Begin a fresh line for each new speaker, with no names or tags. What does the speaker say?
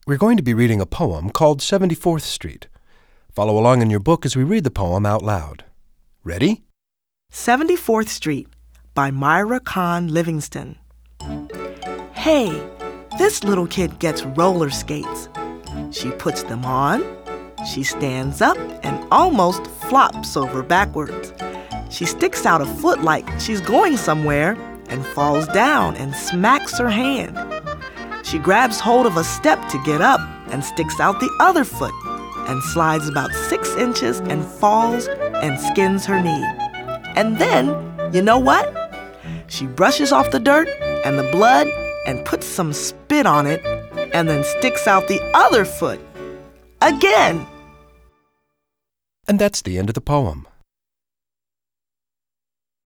We're going to be reading a poem called 74th Street. Follow along in your book as we read the poem out loud. Ready?
74th Street by Myra Kahn Livingston. Hey, this little kid gets roller skates. She puts them on. She stands up and almost flops over backwards. She sticks out a foot like she's going somewhere and falls down and smacks her hand. She grabs hold of a step to get up and sticks out the other foot and slides about 6 inches and falls and skins her knee. And then, you know what? She brushes off the dirt and the blood and puts some spit on it and then sticks out the other foot. Again!
And that's the end of the poem.